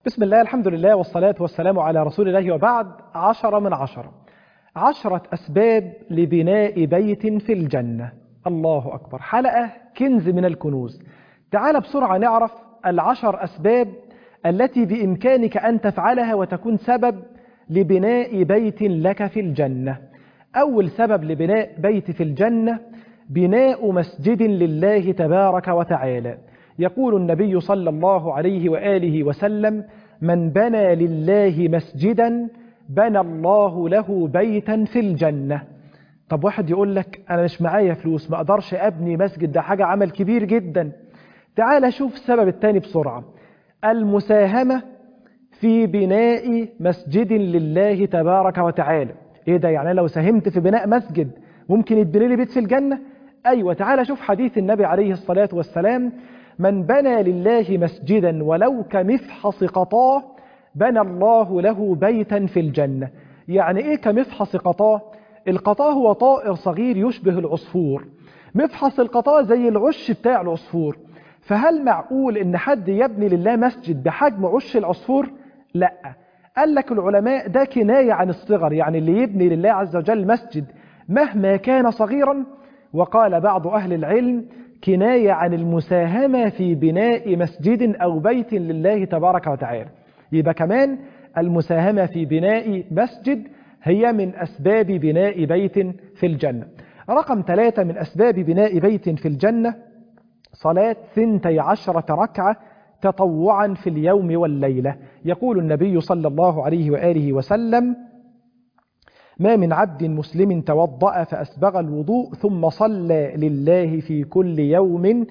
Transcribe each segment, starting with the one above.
بسم الله، الحمد لله، والصلاة والسلام على رسول الله، وبعد. 10 من 10. 10 أسباب لبناء بيت في الجنة. الله أكبر، حلقة كنز من الكنوز. تعال بسرعة نعرف 10 أسباب التي بإمكانك أن تفعلها وتكون سبب لبناء بيت لك في الجنة. أول سبب لبناء بيت في الجنة بناء مسجد لله تبارك وتعالى. يقول النبي صلى الله عليه وآله وسلم: من بنى لله مسجدا بنى الله له بيتا في الجنة. طب واحد يقول لك أنا مش معايا فلوس، ما أقدرش أبني مسجد، ده حاجة عمل كبير جدا. تعال شوف السبب الثاني بسرعة: المساهمة في بناء مسجد لله تبارك وتعالى. إيه ده؟ يعني لو ساهمت في بناء مسجد ممكن يتبني لي بيت في الجنة؟ أيوة، تعال شوف حديث النبي عليه الصلاة والسلام: من بنى لله مسجدا ولو كمفحص قطاه بنى الله له بيتا في الجنة. يعني إيه كمفحص قطاه؟ القطاه هو طائر صغير يشبه العصفور، مفحص القطاه زي العش بتاع العصفور. فهل معقول إن حد يبني لله مسجد بحجم عش العصفور؟ لا. قال لك العلماء ده كناية عن الصغر، يعني اللي يبني لله عز وجل مسجد مهما كان صغيرا. وقال بعض أهل العلم كناية عن المساهمة في بناء مسجد أو بيت لله تبارك وتعالى. يبقى كمان المساهمة في بناء مسجد هي من أسباب بناء بيت في الجنة. رقم 3 من أسباب بناء بيت في الجنة: صلاة 12 ركعة تطوعا في اليوم والليلة. يقول النبي صلى الله عليه وآله وسلم: ما من عبد مسلم توضأ فأسبغ الوضوء ثم صلى لله في كل يوم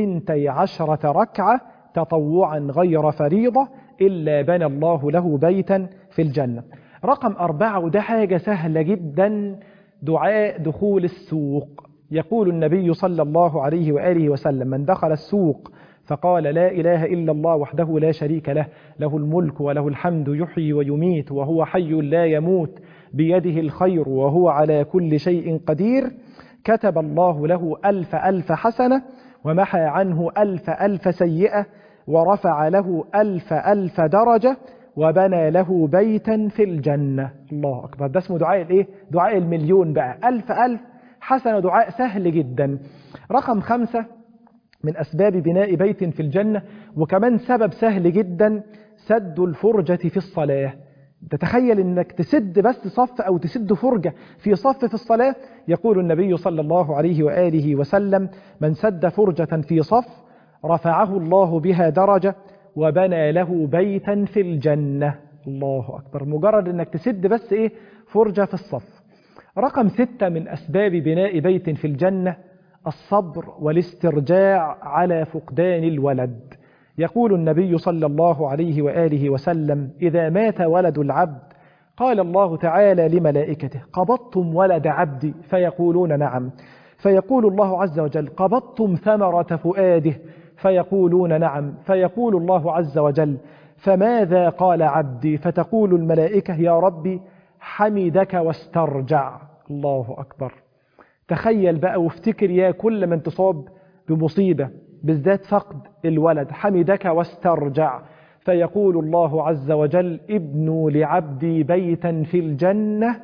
12 ركعة تطوعا غير فريضة إلا بنى الله له بيتا في الجنة. رقم 4، وده حاجة سهلة جدا: دعاء دخول السوق. يقول النبي صلى الله عليه وآله وسلم: من دخل السوق فقال لا إله إلا الله وحده لا شريك له، له الملك وله الحمد يحيي ويميت وهو حي لا يموت بيده الخير وهو على كل شيء قدير، كتب الله له 1000 حسنة ومحى عنه 1000 سيئة ورفع له 1000 درجة وبنى له بيتا في الجنة. الله أكبر، ده اسمه دعاء الايه؟ دعاء المليون بقى. 1000 حسنة، دعاء سهل جدا. رقم 5 من أسباب بناء بيت في الجنة، وكمان سبب سهل جدا: سد الفرجة في الصلاة. تتخيل انك تسد بس صف او تسد فرجة في صف في الصلاة. يقول النبي صلى الله عليه وآله وسلم: من سد فرجة في صف رفعه الله بها درجة وبنى له بيتا في الجنة. الله أكبر، مجرد انك تسد بس فرجة في الصف. رقم 6 من أسباب بناء بيت في الجنة: الصبر والاسترجاع على فقدان الولد. يقول النبي صلى الله عليه وآله وسلم: إذا مات ولد العبد قال الله تعالى لملائكته: قبضتم ولد عبدي؟ فيقولون نعم. فيقول الله عز وجل: قبضتم ثمرة فؤاده؟ فيقولون نعم. فيقول الله عز وجل: فماذا قال عبدي؟ فتقول الملائكة: يا ربي حمدك واسترجع. الله أكبر. تخيل بقى وافتكر يا كل من تصاب بمصيبة بالذات فقد الولد: حمدك واسترجع. فيقول الله عز وجل: ابنوا لعبدي بيتا في الجنة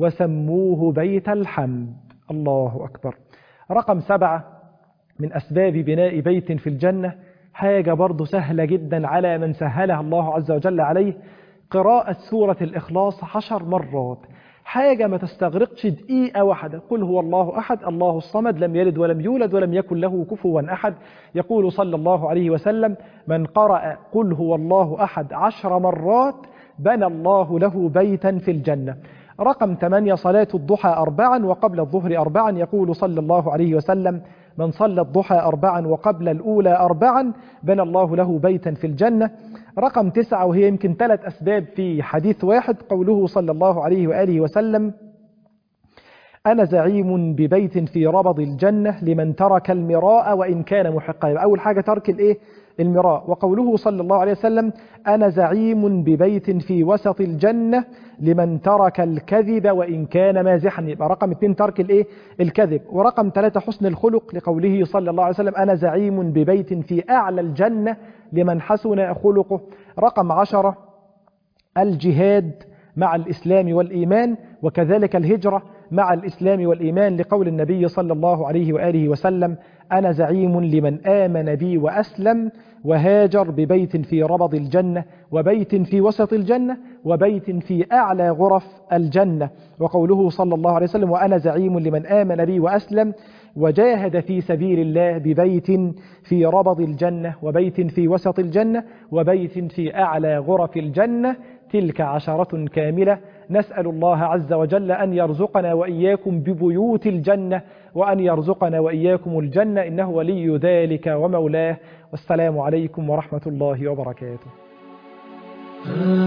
وسموه بيت الحمد. الله أكبر. رقم 7 من أسباب بناء بيت في الجنة، حاجة برضو سهلة جدا على من سهلها الله عز وجل عليه: قراءة سورة الإخلاص 10 مرات. حاجة ما تستغرقش دقيقة واحدة. قل هو الله أحد الله الصمد لم يلد ولم يولد ولم يكن له كفوا أحد. يقول صلى الله عليه وسلم: من قرأ قل هو الله أحد 10 مرات بنى الله له بيتا في الجنة. رقم 8: صلاة الضحى 4 وقبل الظهر 4. يقول صلى الله عليه وسلم: من صلى الضحى 4 وقبل الأولى 4 بنى الله له بيتا في الجنة. رقم 9، وهي يمكن 3 أسباب في حديث واحد: قوله صلى الله عليه وآله وسلم: أنا زعيم ببيت في ربض الجنة لمن ترك المراء وإن كان محقا. أول حاجة ترك المراء. وقوله صلى الله عليه وسلم أنا زعيم ببيت في وسط الجنة لمن ترك الكذب وإن كان مازحا. يبقى رقم 2 ترك الكذب. ورقم 3 حسن الخلق، لقوله صلى الله عليه وسلم أنا زعيم ببيت في أعلى الجنة لمن حسن خلقه. رقم 10 الجهاد مع الإسلام والإيمان، وكذلك الهجرة مع الإسلام والإيمان، لقول النبي صلى الله عليه وآله وسلم أنا زعيم لمن آمن بي وأسلم وهاجر ببيت في ربض الجنة وبيت في وسط الجنة وبيت في أعلى غرف الجنة. وقوله صلى الله عليه وسلم وأنا زعيم لمن آمن بي وأسلم وجاهد في سبيل الله ببيت في ربض الجنة وبيت في وسط الجنة وبيت في أعلى غرف الجنة. تلك 10 كاملة. نسأل الله عز وجل أن يرزقنا وإياكم ببيوت الجنة، وأن يرزقنا وإياكم الجنة، إنه ولي ذلك ومولاه. والسلام عليكم ورحمة الله وبركاته.